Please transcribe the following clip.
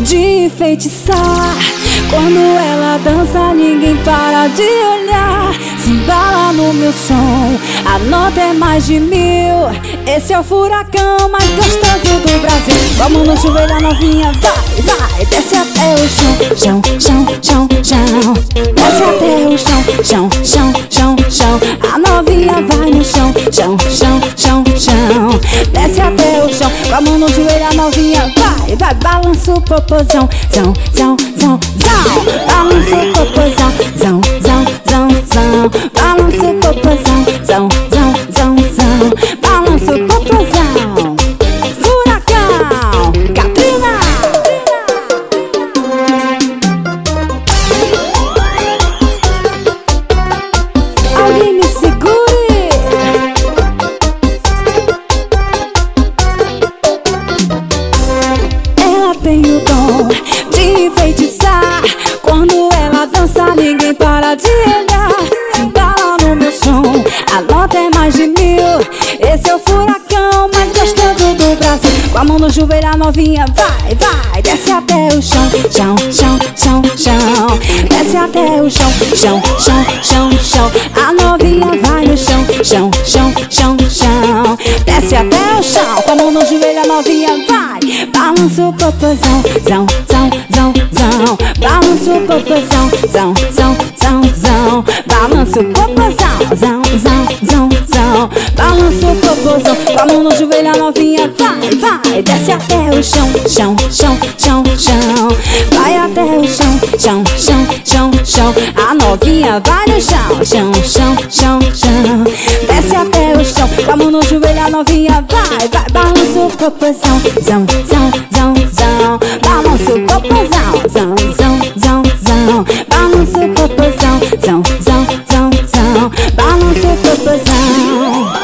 de enfeitiçar. Quando ela dança, ninguém para de olhar. Se embala no meu som, a nota é mais de 1000. Esse é o furacão mais gostoso do Brasil. Vamos no joelho, a novinha vai, vai, desce até o chão. Chão, chão, chão, chão. Desce até o chão. Chão, chão, chão, chão. A novinha vai no chão. Chão, chão, chão, chão. Desce até o chão. Vamos no joelho, a novinha vai, vai, balança o popozão. Zão, zão, zão, zão. Balança o popozão. Zão, zão, zão, zão. Balança o popozão. Zão, zão, zão, zão. Balança o popozão. Furacão Katrina. Alguém me segure. Ela tem o dom de enfeitiçar. Quando ela dança, ninguém para de olhar. Se embala no meu som, a nota é mais de 1000. Esse é o furacão mais gostoso do Brasil. Com a mão no joelho, a novinha vai, vai, desce até o chão. Chão, chão, chão, chão. Desce até o chão. Chão, chão, chão, chão. A novinha vai no chão. Chão, chão, chão, chão. Desce até o chão. Com a mão no joelho, a novinha vai, balança o popozão. Zão, zão, zão, zão. Balança o popozão. Zão, zão, zão, zão. Balança o popozão. Zão, zão, zão, zão. Balança o popozão. Com a mão no joelho, a novinha vai, vai, desce até o chão. Chão, chão, chão, chão. Vai até o chão. Chão, chão, chão, chão. A novinha vai no chão. Chão, chão, chão, chão. Desce até o chão. Com a mão no joelho, a novinha vai, vai, balança o popozão. Zão, zão, zão, zão. Balança o popozão. Zão, zão, zão, zão. Balança o popozão. Zão, zão, zão, zão. Balança o popozão.